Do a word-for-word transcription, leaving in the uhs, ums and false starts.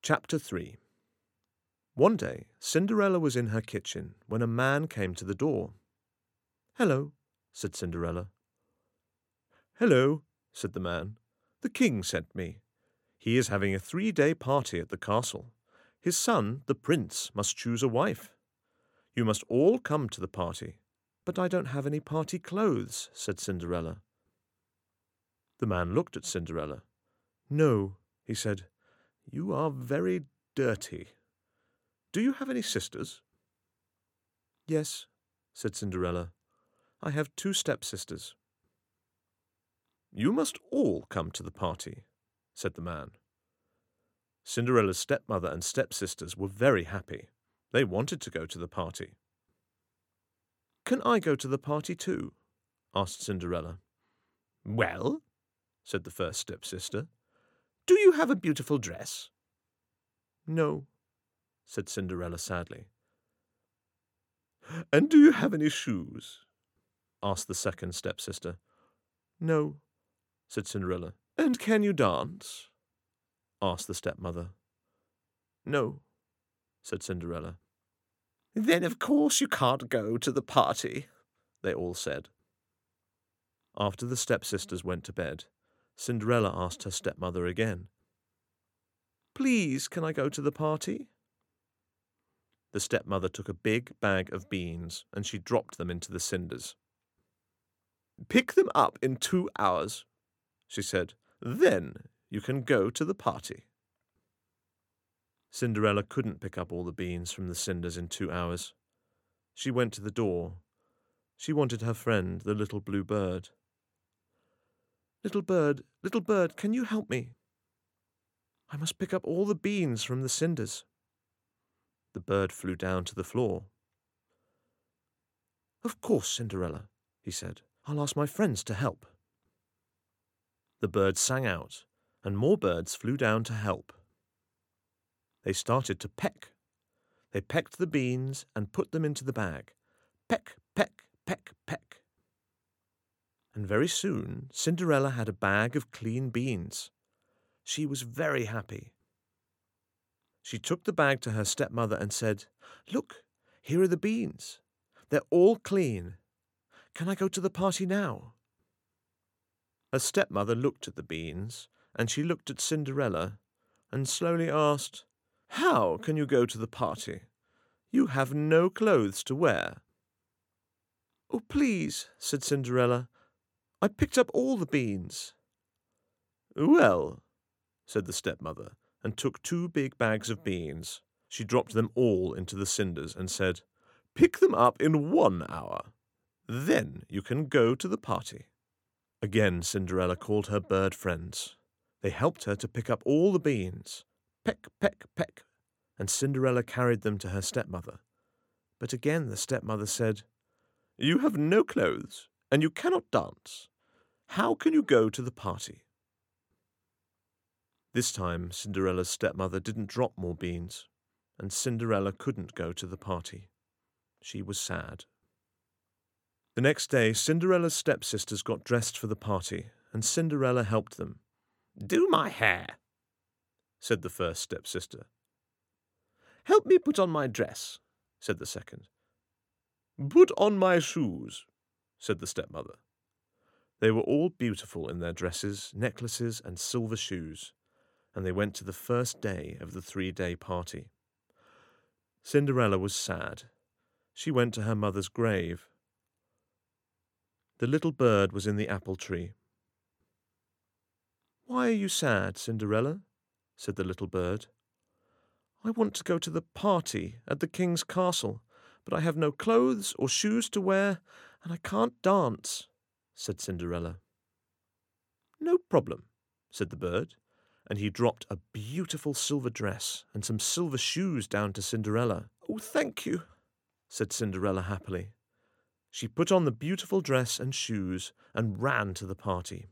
Chapter three. One day, Cinderella was in her kitchen when a man came to the door. "Hello," said Cinderella. "Hello," said the man. "The king sent me. He is having a three-day party at the castle. His son, the prince, must choose a wife. You must all come to the party." "But I don't have any party clothes," said Cinderella. The man looked at Cinderella. "No," he said, "you are very dirty. Do you have any sisters?" "Yes," said Cinderella. "I have two stepsisters." "You must all come to the party," said the man. Cinderella's stepmother and stepsisters were very happy. They wanted to go to the party. "Can I go to the party too?" asked Cinderella. "Well," said the first stepsister, "do you have a beautiful dress?" "No," said Cinderella sadly. "And do you have any shoes?" asked the second stepsister. "No," said Cinderella. "And can you dance?" asked the stepmother. "No," said Cinderella. "Then of course you can't go to the party," they all said. After the stepsisters went to bed, Cinderella asked her stepmother again, "Please, can I go to the party?" The stepmother took a big bag of beans and she dropped them into the cinders. "Pick them up in two hours," she said. "Then you can go to the party." Cinderella couldn't pick up all the beans from the cinders in two hours. She went to the door. She wanted her friend, the little blue bird. "Little bird, little bird, can you help me? I must pick up all the beans from the cinders." The bird flew down to the floor. "Of course, Cinderella," he said. "I'll ask my friends to help." The bird sang out, and more birds flew down to help. They started to peck. They pecked the beans and put them into the bag. Peck, peck, peck, peck. And very soon Cinderella had a bag of clean beans. She was very happy. She took the bag to her stepmother and said, "Look, here are the beans. They're all clean. Can I go to the party now?" Her stepmother looked at the beans, and she looked at Cinderella, and slowly asked, "How can you go to the party? You have no clothes to wear." "Oh, please," said Cinderella, "I picked up all the beans." "Well," said the stepmother, and took two big bags of beans. She dropped them all into the cinders and said, "Pick them up in one hour. Then you can go to the party." Again Cinderella called her bird friends. They helped her to pick up all the beans. Peck, peck, peck, and Cinderella carried them to her stepmother. But again the stepmother said, "You have no clothes, and you cannot dance. How can you go to the party?" This time Cinderella's stepmother didn't drop more beans, and Cinderella couldn't go to the party. She was sad. The next day Cinderella's stepsisters got dressed for the party, and Cinderella helped them. "Do my hair," said the first stepsister. "Help me put on my dress," said the second. "Put on my shoes," said the stepmother. They were all beautiful in their dresses, necklaces, and silver shoes, and they went to the first day of the three-day party. Cinderella was sad. She went to her mother's grave. The little bird was in the apple tree. "Why are you sad, Cinderella?" said the little bird. "I want to go to the party at the king's castle, but I have no clothes or shoes to wear, and I can't dance," said Cinderella. "No problem," said the bird, and he dropped a beautiful silver dress and some silver shoes down to Cinderella. "Oh, thank you," said Cinderella happily. She put on the beautiful dress and shoes and ran to the party.